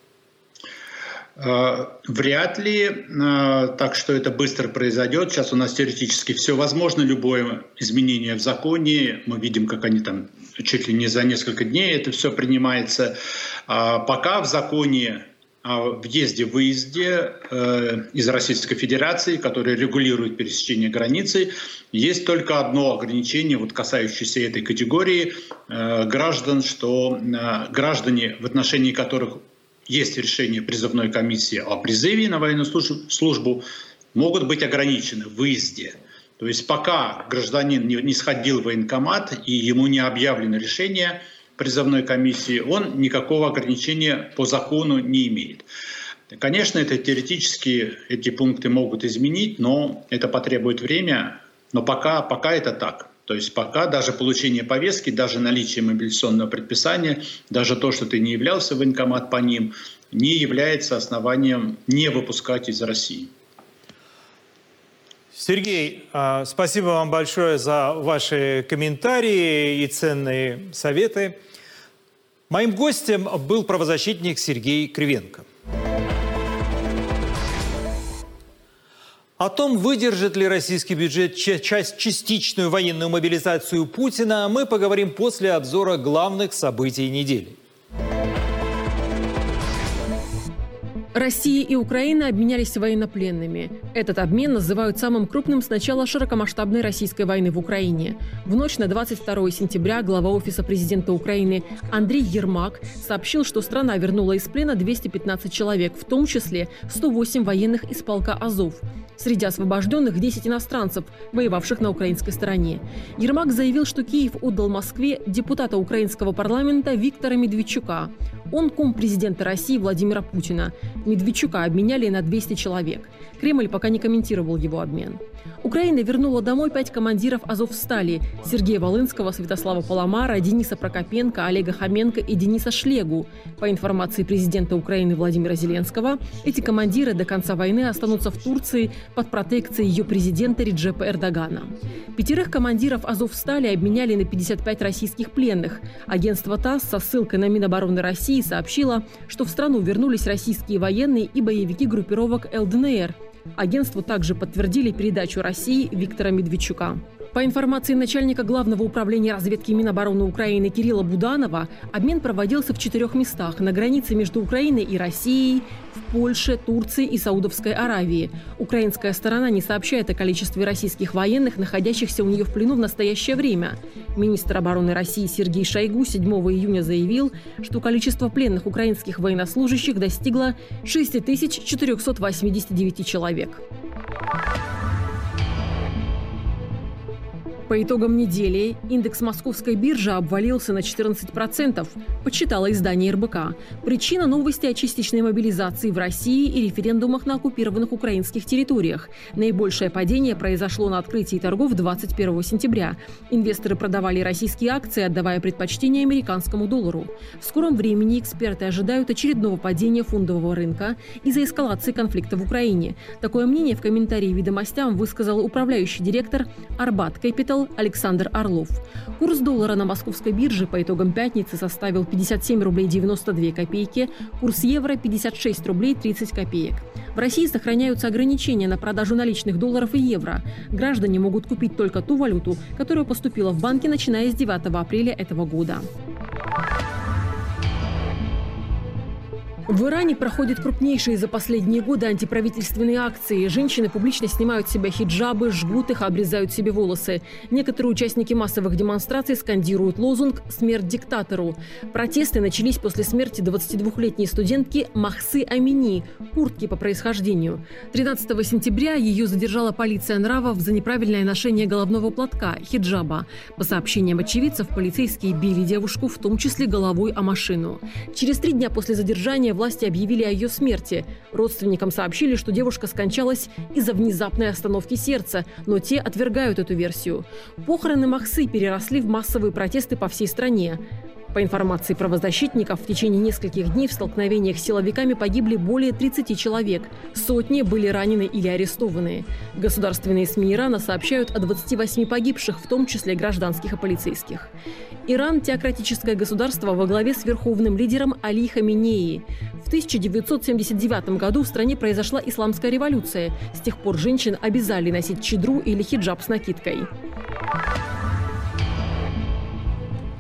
[SPEAKER 17] Вряд ли, так что это быстро произойдет. Сейчас у нас теоретически все возможно, любое изменение в законе. Мы видим, как они там чуть ли не за несколько дней это все принимается. Пока в законе о въезде-выезде из Российской Федерации, который регулирует пересечение границы. Есть только одно ограничение, вот касающееся этой категории граждан, что граждане, в отношении которых есть решение призывной комиссии о призыве на военную службу, могут быть ограничены в выезде. То есть пока гражданин не сходил в военкомат и ему не объявлено решение призывной комиссии, он никакого ограничения по закону не имеет. Конечно, это теоретически эти пункты могут изменить, но это потребует время. Но пока это так. То есть пока даже получение повестки, даже наличие мобилизационного предписания, даже то, что ты не являлся в военкомат по ним, не является основанием не выпускать из России.
[SPEAKER 1] Сергей, спасибо вам большое за ваши комментарии и ценные советы. Моим гостем был правозащитник Сергей Кривенко. О том, выдержит ли российский бюджет частичную военную мобилизацию Путина, мы поговорим после обзора главных событий недели.
[SPEAKER 18] Россия и Украина обменялись военнопленными. Этот обмен называют самым крупным с начала широкомасштабной российской войны в Украине. В ночь на 22 сентября глава Офиса президента Украины Андрей Ермак сообщил, что страна вернула из плена 215 человек, в том числе 108 военных из полка «Азов». Среди освобожденных 10 иностранцев, воевавших на украинской стороне. Ермак заявил, что Киев отдал Москве депутата украинского парламента Виктора Медведчука. Он кум президента России Владимира Путина. Медведчука обменяли на 200 человек. Кремль пока не комментировал его обмен. Украина вернула домой 5 командиров «Азовстали» – Сергея Волынского, Святослава Паламара, Дениса Прокопенко, Олега Хоменко и Дениса Шлегу. По информации президента Украины Владимира Зеленского, эти командиры до конца войны останутся в Турции под протекцией ее президента Реджепа Эрдогана. 5 командиров «Азовстали» обменяли на 55 российских пленных. Агентство ТАСС со ссылкой на Минобороны России сообщило, что в страну вернулись российские военные и боевики группировок ЛДНР. Агентству также подтвердили передачу России Виктора Медведчука. По информации начальника Главного управления разведки Минобороны Украины Кирилла Буданова, обмен проводился в 4 местах на границе между Украиной и Россией, в Польше, Турции и Саудовской Аравии. Украинская сторона не сообщает о количестве российских военных, находящихся у нее в плену в настоящее время. Министр обороны России Сергей Шойгу 7 июня заявил, что количество пленных украинских военнослужащих достигло 6489 человек. По итогам недели индекс московской биржи обвалился на 14%, подсчитало издание РБК. Причина – новости о частичной мобилизации в России и референдумах на оккупированных украинских территориях. Наибольшее падение произошло на открытии торгов 21 сентября. Инвесторы продавали российские акции, отдавая предпочтение американскому доллару. В скором времени эксперты ожидают очередного падения фондового рынка из-за эскалации конфликта в Украине. Такое мнение в комментарии «Ведомостям» высказал управляющий директор Арбат Capital Александр Орлов. Курс доллара на московской бирже по итогам пятницы составил 57 рублей 92 копейки, курс евро – 56 рублей 30 копеек. В России сохраняются ограничения на продажу наличных долларов и евро. Граждане могут купить только ту валюту, которая поступила в банки, начиная с 9 апреля этого года. В Иране проходят крупнейшие за последние годы антиправительственные акции. Женщины публично снимают с себя хиджабы, жгут их, обрезают себе волосы. Некоторые участники массовых демонстраций скандируют лозунг «Смерть диктатору». Протесты начались после смерти 22-летней студентки Махсы Амини, курдки по происхождению. 13 сентября ее задержала полиция нравов за неправильное ношение головного платка – хиджаба. По сообщениям очевидцев, полицейские били девушку, в том числе головой о машину. Через 3 дня после задержания власти объявили о ее смерти. Родственникам сообщили, что девушка скончалась из-за внезапной остановки сердца, но те отвергают эту версию. Похороны Махсы переросли в массовые протесты по всей стране. По информации правозащитников, в течение нескольких дней в столкновениях с силовиками погибли более 30 человек. Сотни были ранены или арестованы. Государственные СМИ Ирана сообщают о 28 погибших, в том числе гражданских и полицейских. Иран – теократическое государство во главе с верховным лидером Али Хаменеи. В 1979 году в стране произошла исламская революция. С тех пор женщин обязали носить чадру или хиджаб с накидкой.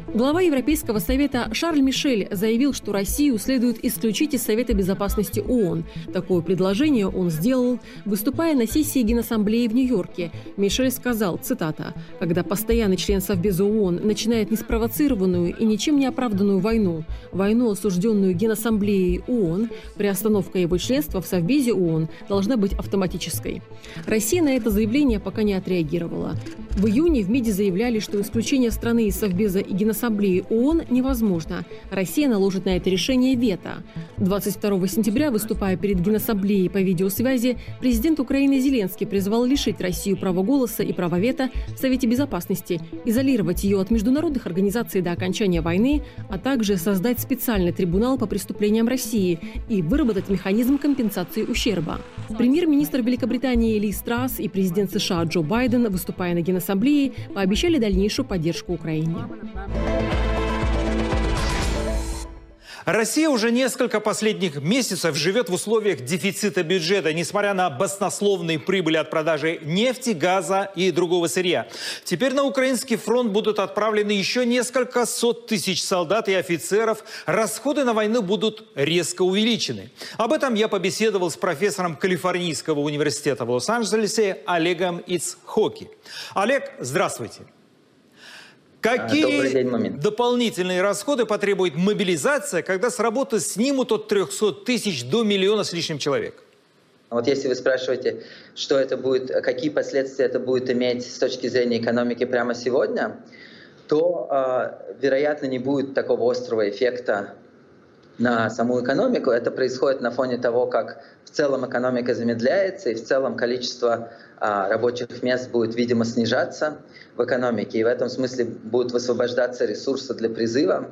[SPEAKER 18] Глава Европейского совета Шарль Мишель заявил, что Россию следует исключить из Совета безопасности ООН. Такое предложение он сделал, выступая на сессии Генассамблеи в Нью-Йорке. Мишель сказал, цитата, «Когда постоянный член Совбеза ООН начинает неспровоцированную и ничем не оправданную войну, осужденную Генассамблеей ООН, приостановка его членства в Совбезе ООН должна быть автоматической». Россия на это заявление пока не отреагировала. В июне в МИДе заявляли, что исключение страны из Совбеза и Генассамблеи ООН невозможно. Россия наложит на это решение вето. 22 сентября, выступая перед Генассамблеей по видеосвязи, президент Украины Зеленский призвал лишить Россию права голоса и права вето в Совете Безопасности, изолировать ее от международных организаций до окончания войны, а также создать специальный трибунал по преступлениям России и выработать механизм компенсации ущерба. Премьер-министр Великобритании Ли Страс и президент США Джо Байден, выступая на Генассамблее, пообещали дальнейшую поддержку Украине.
[SPEAKER 1] Россия уже несколько последних месяцев живет в условиях дефицита бюджета, несмотря на баснословные прибыли от продажи нефти, газа и другого сырья. Теперь на украинский фронт будут отправлены еще несколько сот тысяч солдат и офицеров. Расходы на войну будут резко увеличены. Об этом я побеседовал с профессором Калифорнийского университета в Лос-Анджелесе Олегом Ицхоки. Олег, здравствуйте. Какие дополнительные расходы потребует мобилизация, когда с работы снимут от 300 тысяч до миллиона с лишним человек?
[SPEAKER 19] Вот если вы спрашиваете, что это будет, какие последствия это будет иметь с точки зрения экономики прямо сегодня, то, вероятно, не будет такого острого эффекта на саму экономику. Это происходит на фоне того, как в целом экономика замедляется, и в целом количество рабочих мест будет, видимо, снижаться в экономике. И в этом смысле будут высвобождаться ресурсы для призыва.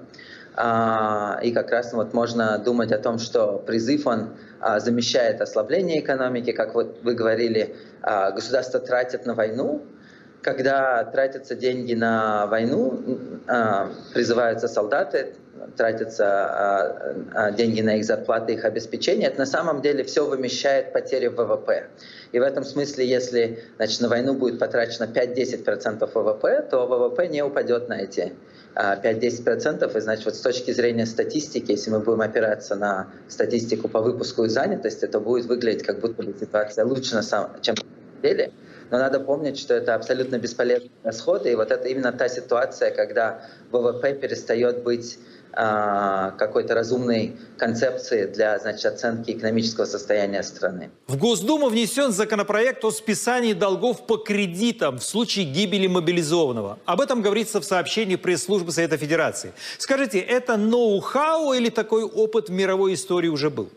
[SPEAKER 19] И как раз вот можно думать о том, что призыв, он замещает ослабление экономики. Как вот вы говорили, государство тратит на войну. Когда тратятся деньги на войну, призываются солдаты, тратятся деньги на их зарплаты, их обеспечение, это на самом деле все вымещает потери в ВВП. И в этом смысле, если на войну будет потрачено 5-10% ВВП, то ВВП не упадет на эти 5-10%. И значит, вот с точки зрения статистики, если мы будем опираться на статистику по выпуску и занятости, то будет выглядеть, как будто бы ситуация лучше, чем на самом деле. Но надо помнить, что это абсолютно бесполезные расходы. И вот это именно та ситуация, когда ВВП перестает быть какой-то разумной концепции для, оценки экономического состояния страны.
[SPEAKER 1] В Госдуму внесен законопроект о списании долгов по кредитам в случае гибели мобилизованного. Об этом говорится в сообщении пресс-службы Совета Федерации. Скажите, это ноу-хау или такой опыт в мировой истории уже был?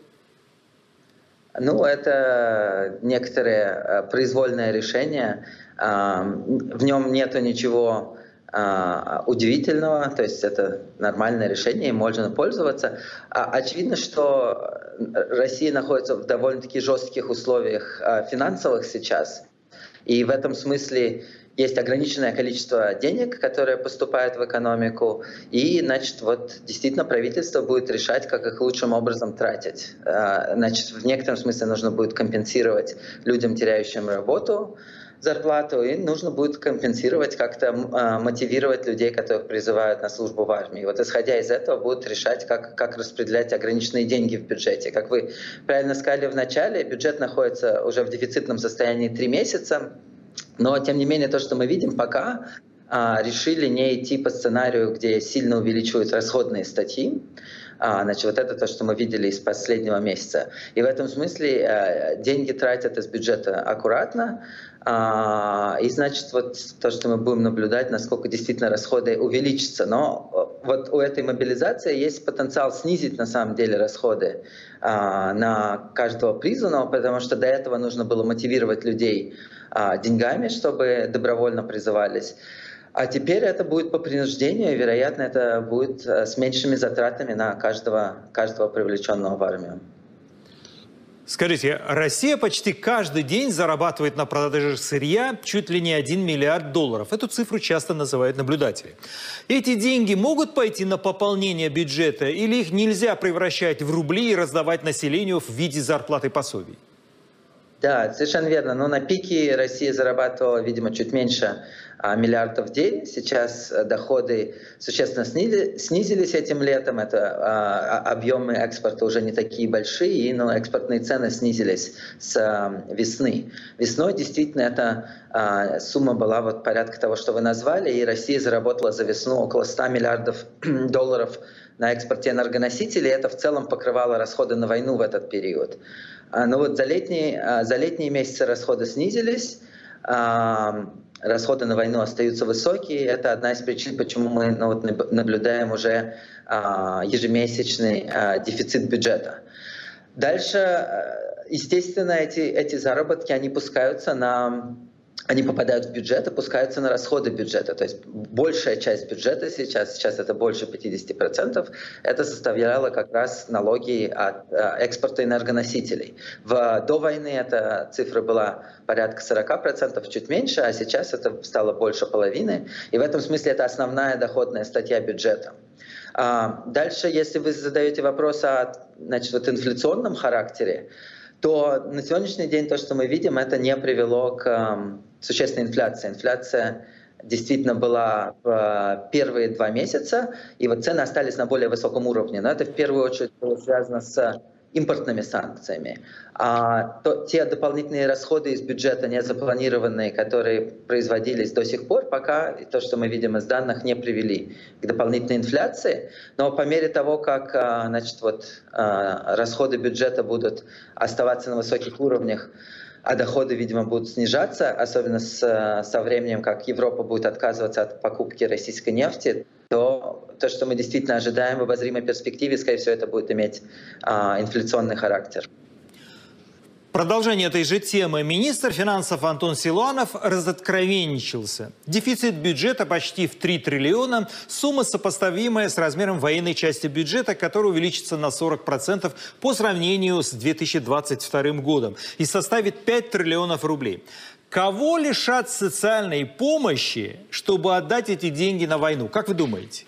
[SPEAKER 19] Ну, это некоторое произвольное решение. В нем нету ничего удивительного, то есть это нормальное решение, им можно пользоваться. Очевидно, что Россия находится в довольно-таки жестких условиях финансовых сейчас, и в этом смысле есть ограниченное количество денег, которые поступают в экономику, и, значит, вот действительно правительство будет решать, как их лучшим образом тратить. Значит, в некотором смысле нужно будет компенсировать людям, теряющим работу, зарплату, и нужно будет компенсировать, как-то мотивировать людей, которых призывают на службу в армии. Вот исходя из этого будут решать, как распределять ограниченные деньги в бюджете. Как вы правильно сказали в начале, бюджет находится уже в дефицитном состоянии 3 месяца, но тем не менее то, что мы видим пока, решили не идти по сценарию, где сильно увеличивают расходные статьи. Значит, вот это то, что мы видели из последнего месяца. И в этом смысле деньги тратят из бюджета аккуратно. И значит, вот то, что мы будем наблюдать, насколько действительно расходы увеличатся. Но вот у этой мобилизации есть потенциал снизить на самом деле расходы на каждого призванного, потому что до этого нужно было мотивировать людей деньгами, чтобы добровольно призывались. А теперь это будет по принуждению, и, вероятно, это будет с меньшими затратами на каждого привлеченного в армию.
[SPEAKER 1] Скажите, Россия почти каждый день зарабатывает на продаже сырья чуть ли не $1 миллиард. Эту цифру часто называют наблюдатели. Эти деньги могут пойти на пополнение бюджета, или их нельзя превращать в рубли и раздавать населению в виде зарплат и пособий?
[SPEAKER 19] Да, совершенно верно. Но на пике Россия зарабатывала, видимо, чуть меньше миллиардов в день. Сейчас доходы существенно снизились этим летом. Это объемы экспорта уже не такие большие, но экспортные цены снизились с весны. Весной действительно эта сумма была вот порядка того, что вы назвали, и Россия заработала за весну около 100 миллиардов долларов на экспорте энергоносителей. Это в целом покрывало расходы на войну в этот период. Но вот за летние месяцы расходы снизились, расходы на войну остаются высокие. Это одна из причин, почему мы наблюдаем уже ежемесячный дефицит бюджета. Дальше, естественно, эти заработки, они попадают в бюджет, опускаются на расходы бюджета. То есть большая часть бюджета сейчас это больше 50%, это составляло как раз налоги от экспорта энергоносителей. До войны эта цифра была порядка 40%, чуть меньше, а сейчас это стало больше половины. И в этом смысле это основная доходная статья бюджета. Дальше, если вы задаете вопрос о инфляционном характере, то на сегодняшний день то, что мы видим, это не привело к существенной инфляции. Инфляция действительно была в первые 2 месяца, и вот цены остались на более высоком уровне. Но это в первую очередь было связано с импортными санкциями. А те дополнительные расходы из бюджета, не запланированные, которые производились до сих пор, пока то, что мы видим из данных, не привели к дополнительной инфляции. Но по мере того, как расходы бюджета будут оставаться на высоких уровнях, а доходы, видимо, будут снижаться, особенно со временем, как Европа будет отказываться от покупки российской нефти, то, что мы действительно ожидаем в обозримой перспективе, скорее всего, это будет иметь инфляционный характер.
[SPEAKER 1] Продолжение этой же темы. Министр финансов Антон Силуанов разоткровенничался. Дефицит бюджета почти в 3 триллиона, сумма сопоставимая с размером военной части бюджета, которая увеличится на 40% по сравнению с 2022 годом и составит 5 триллионов рублей. Кого лишат социальной помощи, чтобы отдать эти деньги на войну? Как вы думаете?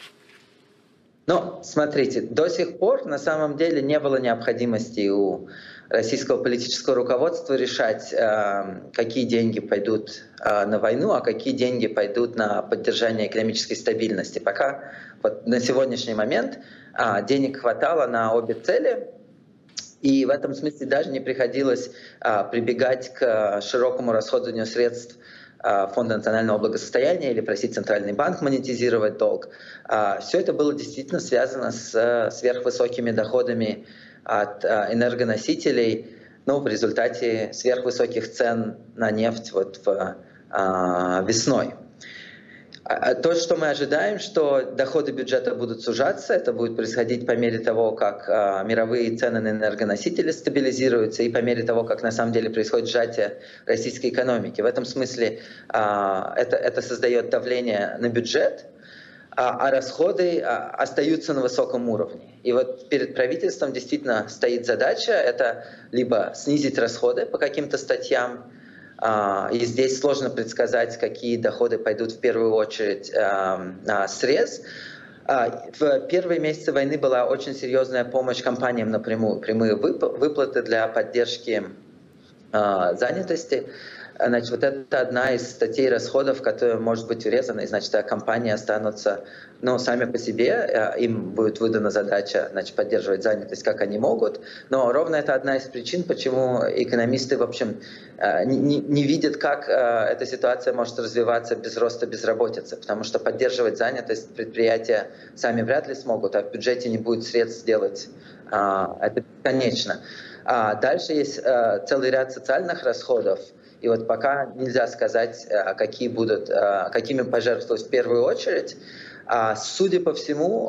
[SPEAKER 19] Смотрите, до сих пор на самом деле не было необходимости у российского политического руководства решать, какие деньги пойдут на войну, а какие деньги пойдут на поддержание экономической стабильности. Пока на сегодняшний момент денег хватало на обе цели, и в этом смысле даже не приходилось прибегать к широкому расходованию средств Фонда национального благосостояния или просить Центральный банк монетизировать долг. Все это было действительно связано с сверхвысокими доходами от энергоносителей, в результате сверхвысоких цен на нефть весной. То, что мы ожидаем, что доходы бюджета будут сужаться, это будет происходить по мере того, как мировые цены на энергоносители стабилизируются и по мере того, как на самом деле происходит сжатие российской экономики. В этом смысле это создает давление на бюджет, а расходы остаются на высоком уровне. И вот перед правительством действительно стоит задача, это либо снизить расходы по каким-то статьям, и здесь сложно предсказать, какие доходы пойдут в первую очередь на срез. В первые месяцы войны была очень серьезная помощь компаниям напрямую, прямые выплаты для поддержки занятости. Это одна из статей расходов, которая может быть урезана, и компании останутся сами по себе, им будет выдана задача поддерживать занятость, как они могут. Но ровно это одна из причин, почему экономисты, в общем, не видят, как эта ситуация может развиваться без роста безработицы, потому что поддерживать занятость предприятия сами вряд ли смогут, а в бюджете не будет средств сделать это бесконечно. Дальше есть целый ряд социальных расходов. И вот пока нельзя сказать, какими пожертвовать в первую очередь. Судя по всему,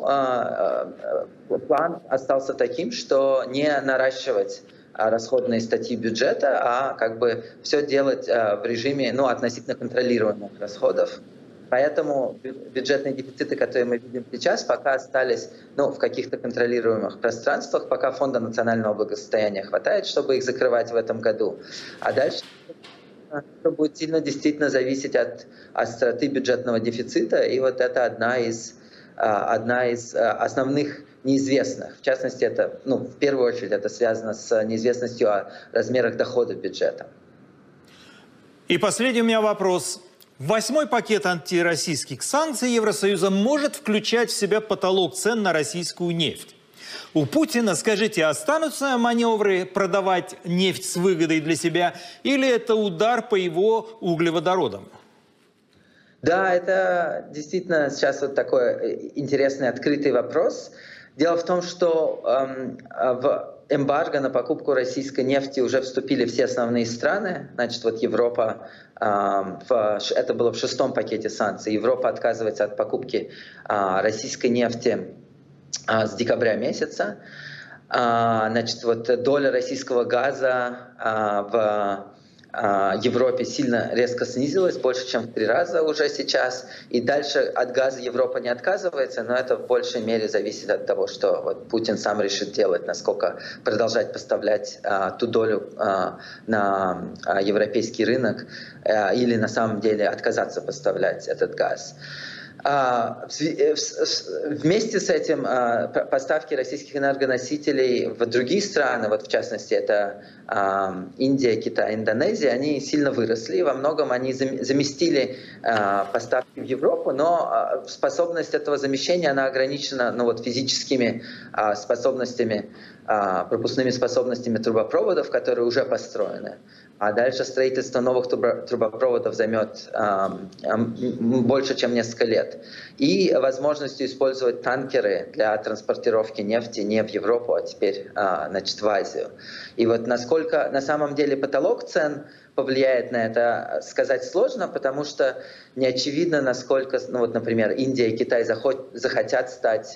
[SPEAKER 19] план остался таким, что не наращивать расходные статьи бюджета, а все делать в режиме относительно контролируемых расходов. Поэтому бюджетные дефициты, которые мы видим сейчас, пока остались в каких-то контролируемых пространствах, пока Фонда национального благосостояния хватает, чтобы их закрывать в этом году. А дальше это будет сильно действительно зависеть от остроты бюджетного дефицита, и это одна из одна из основных неизвестных. В частности, это, в первую очередь, это связано с неизвестностью о размерах дохода бюджета.
[SPEAKER 1] И последний у меня вопрос. 8-й пакет антироссийских санкций Евросоюза может включать в себя потолок цен на российскую нефть. У Путина, скажите, останутся маневры продавать нефть с выгодой для себя, или это удар по его углеводородам?
[SPEAKER 19] Да, это действительно сейчас вот такой интересный открытый вопрос. Дело в том, что в эмбарго на покупку российской нефти уже вступили все основные страны. Значит, вот Европа, это было в 6-м пакете санкций, Европа отказывается от покупки российской нефти с декабря месяца. Значит, вот доля российского газа в Европе сильно резко снизилась, больше чем в 3 раза уже сейчас. И дальше от газа Европа не отказывается, но это в большей мере зависит от того, что вот Путин сам решит делать, насколько продолжать поставлять ту долю на европейский рынок или на самом деле отказаться поставлять этот газ. Вместе с этим поставки российских энергоносителей в другие страны, вот в частности это Индия, Китай, Индонезия, они сильно выросли. Во многом они заместили поставки в Европу, но способность этого замещения она ограничена физическими способностями, пропускными способностями трубопроводов, которые уже построены. А дальше строительство новых трубопроводов займет больше, чем несколько лет. И возможностью использовать танкеры для транспортировки нефти не в Европу, а теперь в Азию. И вот насколько на самом деле потолок цен повлияет на это, сказать сложно, потому что не очевидно, насколько, например, Индия и Китай захотят стать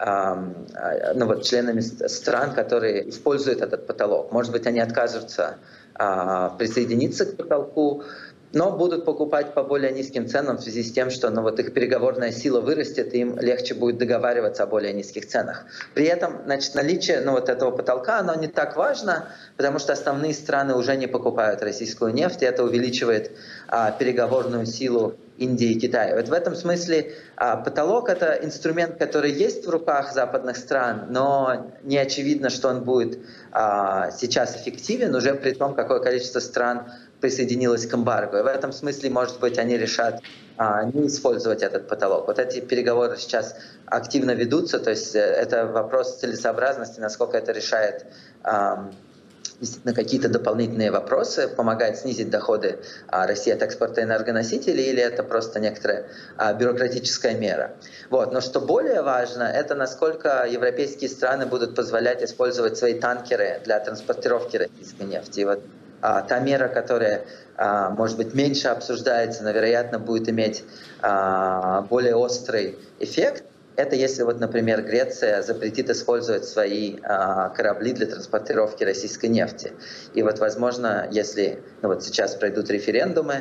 [SPEAKER 19] членами стран, которые используют этот потолок. Может быть, они откажутся присоединиться к потолку, но будут покупать по более низким ценам в связи с тем, что их переговорная сила вырастет, и им легче будет договариваться о более низких ценах. При этом, наличие этого потолка, оно не так важно, потому что основные страны уже не покупают российскую нефть, и это увеличивает переговорную силу Индии и Китая. Вот в этом смысле потолок — это инструмент, который есть в руках западных стран, но не очевидно, что он будет сейчас эффективен, уже при том, какое количество стран присоединилось к эмбарго. И в этом смысле, может быть, они решат не использовать этот потолок. Вот эти переговоры сейчас активно ведутся, то есть это вопрос целесообразности, насколько это решает действительно какие-то дополнительные вопросы, помогает снизить доходы России от экспорта энергоносителей, или это просто некоторая бюрократическая мера. Но что более важно, это насколько европейские страны будут позволять использовать свои танкеры для транспортировки российской нефти. И та мера, которая, может быть, меньше обсуждается, но, вероятно, будет иметь более острый эффект, это если, например, Греция запретит использовать свои корабли для транспортировки российской нефти. И возможно, если сейчас пройдут референдумы,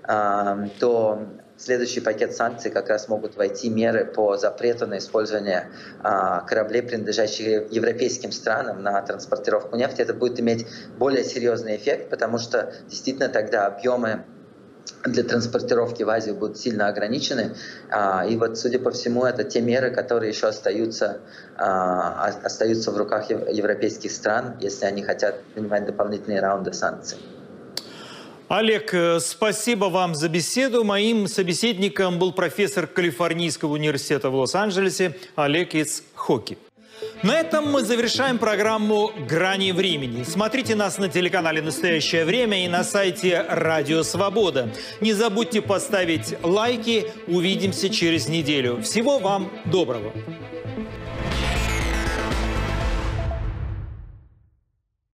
[SPEAKER 19] то в следующий пакет санкций как раз могут войти меры по запрету на использование кораблей, принадлежащих европейским странам, на транспортировку нефти. Это будет иметь более серьезный эффект, потому что действительно тогда объемы для транспортировки в Азию будут сильно ограничены. И судя по всему, это те меры, которые еще остаются в руках европейских стран, если они хотят принимать дополнительные раунды санкций.
[SPEAKER 1] Олег, спасибо вам за беседу. Моим собеседником был профессор Калифорнийского университета в Лос-Анджелесе Олег Ицхоки. На этом мы завершаем программу «Грани времени». Смотрите нас на телеканале «Настоящее время» и на сайте «Радио Свобода». Не забудьте поставить лайки. Увидимся через неделю. Всего вам доброго.